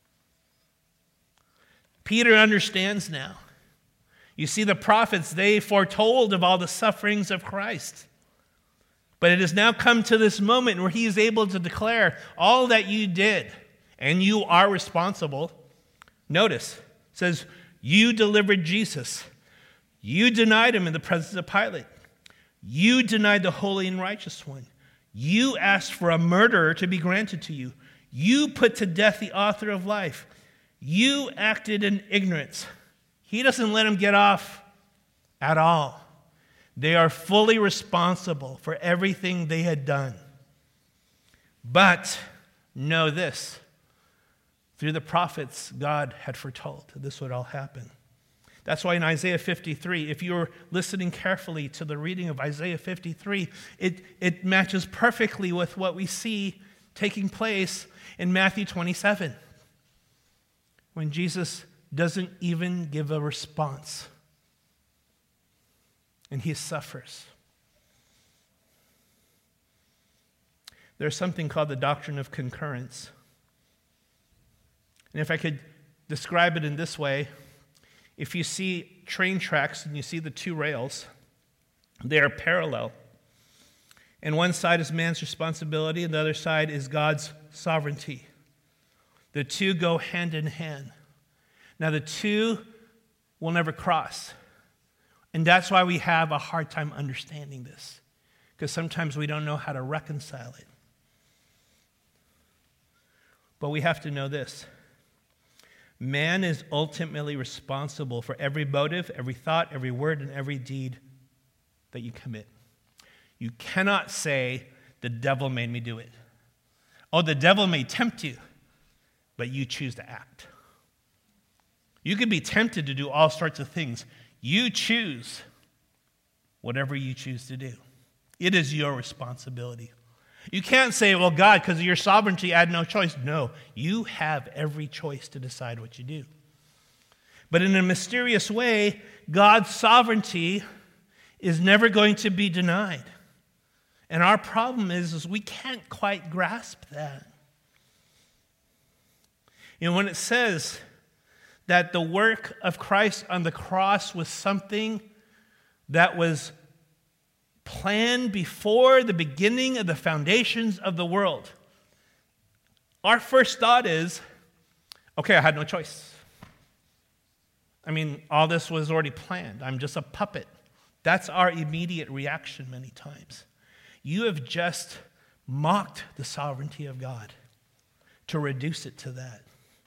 Peter understands now. You see, the prophets, they foretold of all the sufferings of Christ. But it has now come to this moment where he is able to declare all that you did, and you are responsible. Notice, it says, you delivered Jesus. You denied him in the presence of Pilate. You denied the holy and righteous one. You asked for a murderer to be granted to you. You put to death the author of life. You acted in ignorance. He doesn't let him get off at all. They are fully responsible for everything they had done. But know this, through the prophets, God had foretold this would all happen. That's why in Isaiah 53, if you're listening carefully to the reading of Isaiah 53, it matches perfectly with what we see taking place in Matthew 27, when Jesus doesn't even give a response, and he suffers. There's something called the doctrine of concurrence. And if I could describe it in this way, If you see train tracks and you see the two rails, they are parallel. And one side is man's responsibility, and the other side is God's sovereignty. The two go hand in hand. Now, the two will never cross. And that's why we have a hard time understanding this, because sometimes we don't know how to reconcile it. But we have to know this. Man is ultimately responsible for every motive, every thought, every word, and every deed that you commit. You cannot say, the devil made me do it. Oh, the devil may tempt you, but you choose to act. You can be tempted to do all sorts of things. You choose whatever you choose to do. It is your responsibility. You can't say, well, God, because of your sovereignty, I had no choice. No, you have every choice to decide what you do. But in a mysterious way, God's sovereignty is never going to be denied. And our problem is we can't quite grasp that. You know, when it says that the work of Christ on the cross was something that was planned before the beginning of the foundations of the world, our first thought is, okay, I had no choice. I mean, all this was already planned. I'm just a puppet. That's our immediate reaction many times. You have just mocked the sovereignty of God to reduce it to that.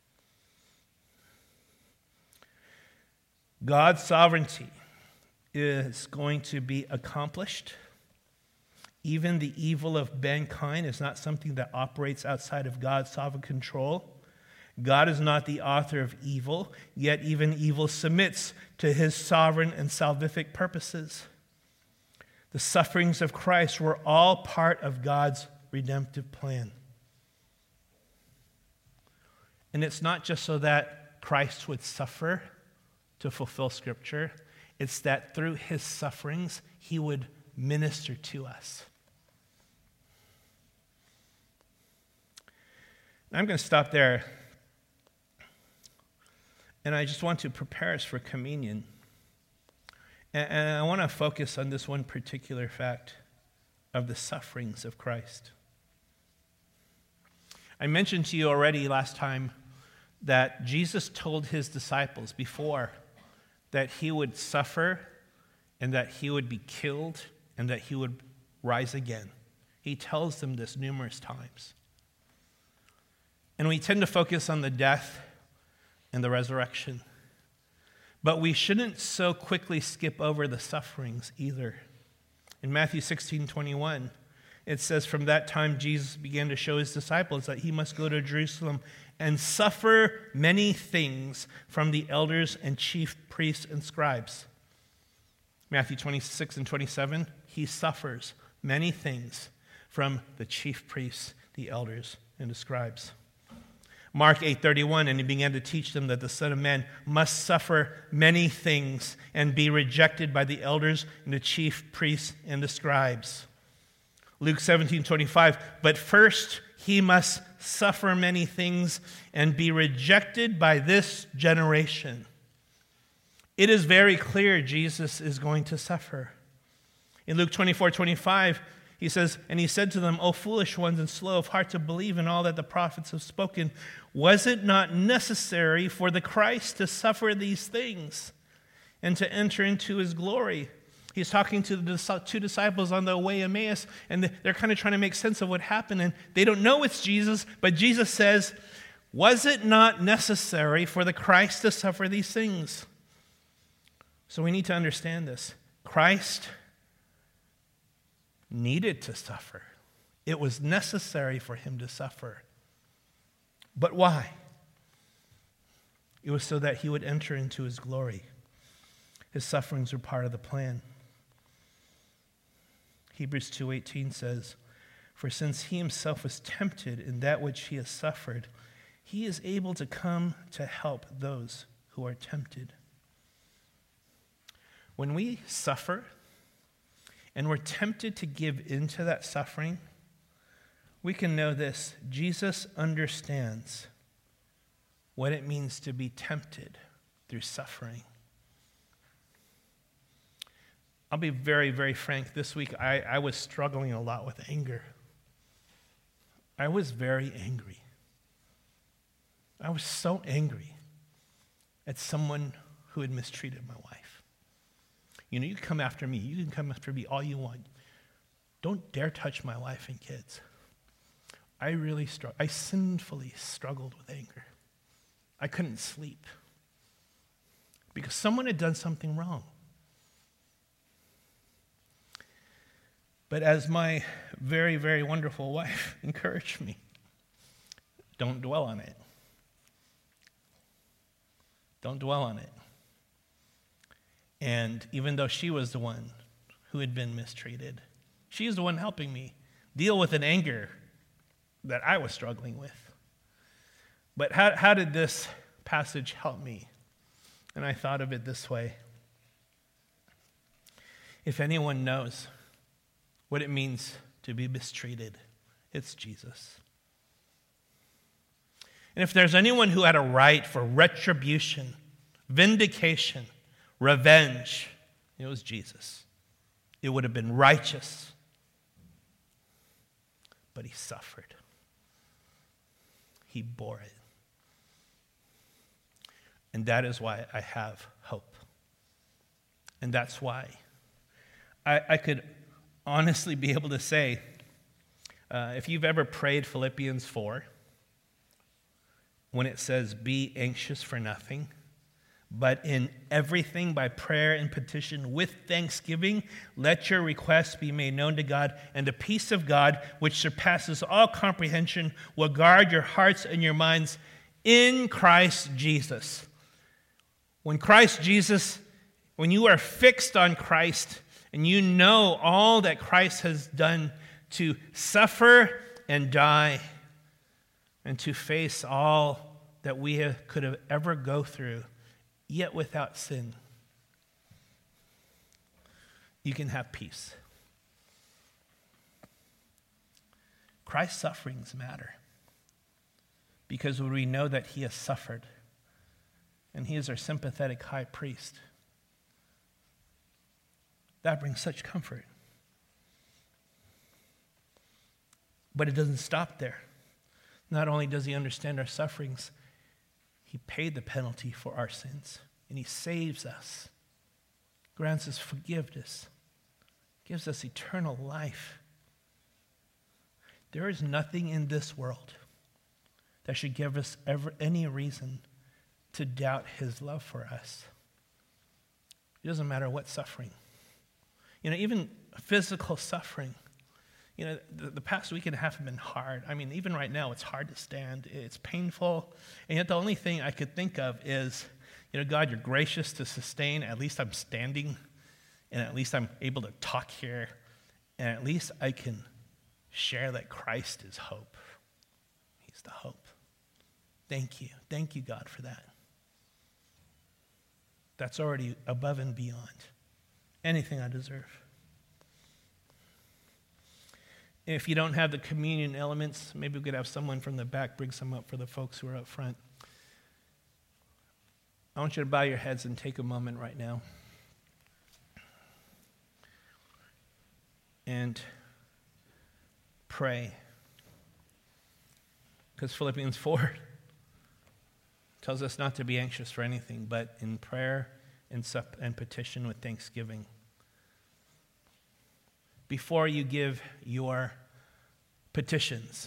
God's sovereignty is going to be accomplished. Even the evil of mankind is not something that operates outside of God's sovereign control. God is not the author of evil, yet even evil submits to his sovereign and salvific purposes. The sufferings of Christ were all part of God's redemptive plan. And it's not just so that Christ would suffer to fulfill Scripture. It's that through his sufferings, he would minister to us. I'm going to stop there. And I just want to prepare us for communion. And I want to focus on this one particular fact of the sufferings of Christ. I mentioned to you already last time that Jesus told his disciples before that he would suffer and that he would be killed and that he would rise again. He tells them this numerous times. And we tend to focus on the death and the resurrection. But we shouldn't so quickly skip over the sufferings either. In Matthew 16:21, it says, from that time Jesus began to show his disciples that he must go to Jerusalem and suffer many things from the elders and chief priests and scribes. Matthew 26 and 27, he suffers many things from the chief priests, the elders, and the scribes. Mark 8:31, and he began to teach them that the Son of Man must suffer many things and be rejected by the elders and the chief priests and the scribes. Luke 17:25, but first he must suffer many things and be rejected by this generation. It is very clear Jesus is going to suffer. In Luke 24:25, he says, and he said to them, O foolish ones and slow of heart to believe in all that the prophets have spoken, was it not necessary for the Christ to suffer these things and to enter into his glory? He's talking to the two disciples on the way Emmaus, and they're kind of trying to make sense of what happened, and they don't know it's Jesus, but Jesus says, was it not necessary for the Christ to suffer these things? So we need to understand this. Christ needed to suffer. It was necessary for him to suffer. But why? It was so that he would enter into his glory. His sufferings were part of the plan. Hebrews 2:18 says, for since he himself was tempted in that which he has suffered, he is able to come to help those who are tempted. When we suffer and we're tempted to give into that suffering, we can know this: Jesus understands what it means to be tempted through suffering. I'll be very, very frank. This week, I was struggling a lot with anger. I was very angry. I was so angry at someone who had mistreated my wife. You know, you can come after me. You can come after me all you want. Don't dare touch my wife and kids. I sinfully struggled with anger. I couldn't sleep because someone had done something wrong. But as my very, very wonderful wife encouraged me, don't dwell on it. Don't dwell on it. And even though she was the one who had been mistreated, she's the one helping me deal with an anger that I was struggling with. But how did this passage help me? And I thought of it this way. If anyone knows what it means to be mistreated, it's Jesus. And if there's anyone who had a right for retribution, vindication, revenge, it was Jesus. It would have been righteous. But he suffered. He bore it. And that is why I have hope. And that's why I could honestly be able to say, if you've ever prayed Philippians 4, when it says, be anxious for nothing, but in everything by prayer and petition with thanksgiving, let your requests be made known to God, and the peace of God, which surpasses all comprehension, will guard your hearts and your minds in Christ Jesus. When you are fixed on Christ, and you know all that Christ has done to suffer and die, and to face all that we could have ever go through, yet without sin, you can have peace. Christ's sufferings matter because we know that he has suffered, and he is our sympathetic high priest. That brings such comfort. But it doesn't stop there. Not only does he understand our sufferings, he paid the penalty for our sins, and he saves us, grants us forgiveness, gives us eternal life. There is nothing in this world that should give us ever any reason to doubt his love for us. It doesn't matter what suffering. Even physical suffering. The past week and a half have been hard. I mean, even right now, it's hard to stand. It's painful. And yet the only thing I could think of is, God, you're gracious to sustain. At least I'm standing, and at least I'm able to talk here, and at least I can share that Christ is hope. He's the hope. Thank you. Thank you, God, for that. That's already above and beyond anything I deserve. If you don't have the communion elements, maybe we could have someone from the back bring some up for the folks who are up front. I want you to bow your heads and take a moment right now and pray. Because Philippians 4 tells us not to be anxious for anything, but in prayer and petition with thanksgiving. Before you give your petitions,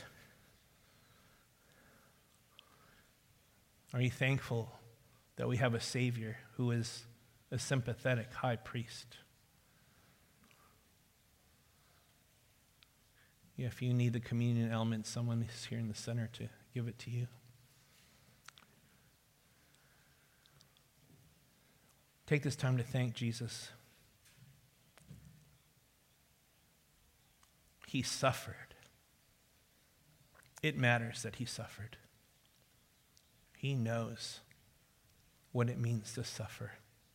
are you thankful that we have a Savior who is a sympathetic high priest? If you need the communion element, someone is here in the center to give it to you. Take this time to thank Jesus. He suffered. It matters that he suffered. He knows what it means to suffer.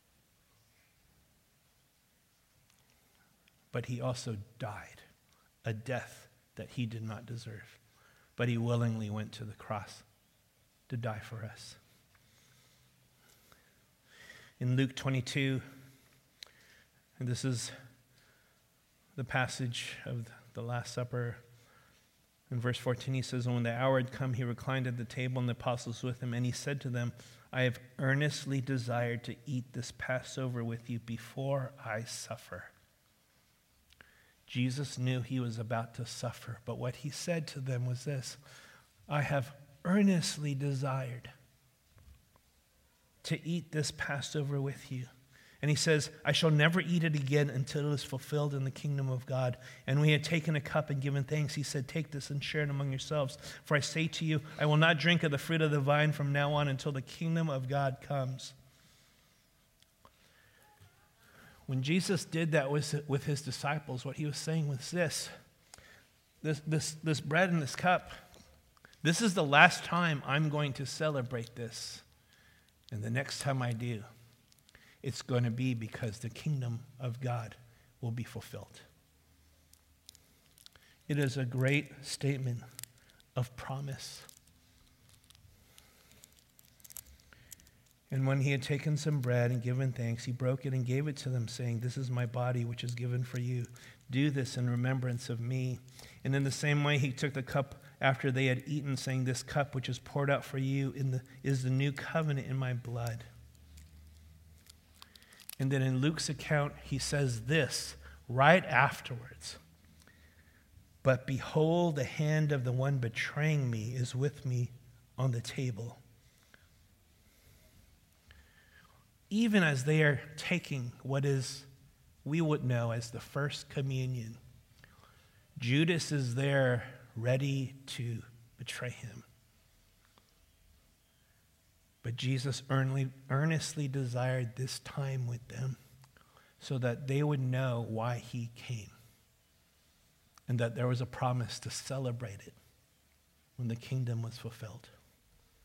But he also died a death that he did not deserve. But he willingly went to the cross to die for us. In Luke 22, And this is the passage of the Last Supper. In verse 14, he says, "And when the hour had come, he reclined at the table, and the apostles with him. And he said to them, I have earnestly desired to eat this Passover with you before I suffer." Jesus knew he was about to suffer, but what he said to them was this: I have earnestly desired to eat this Passover with you. And he says, I shall never eat it again until it is fulfilled in the kingdom of God. And when he had taken a cup and given thanks, he said, take this and share it among yourselves. For I say to you, I will not drink of the fruit of the vine from now on until the kingdom of God comes. When Jesus did that with his disciples, what he was saying was this bread and this cup, this is the last time I'm going to celebrate this. And the next time I do, it's going to be because the kingdom of God will be fulfilled. It is a great statement of promise. And when he had taken some bread and given thanks, he broke it and gave it to them, saying, this is my body, which is given for you. Do this in remembrance of me. And in the same way, he took the cup after they had eaten, saying, this cup which is poured out for you is the new covenant in my blood. And then in Luke's account, he says this right afterwards. But behold, the hand of the one betraying me is with me on the table. Even as they are taking what is, we would know as the first communion, Judas is there ready to betray him. But Jesus earnestly desired this time with them so that they would know why he came and that there was a promise to celebrate it when the kingdom was fulfilled.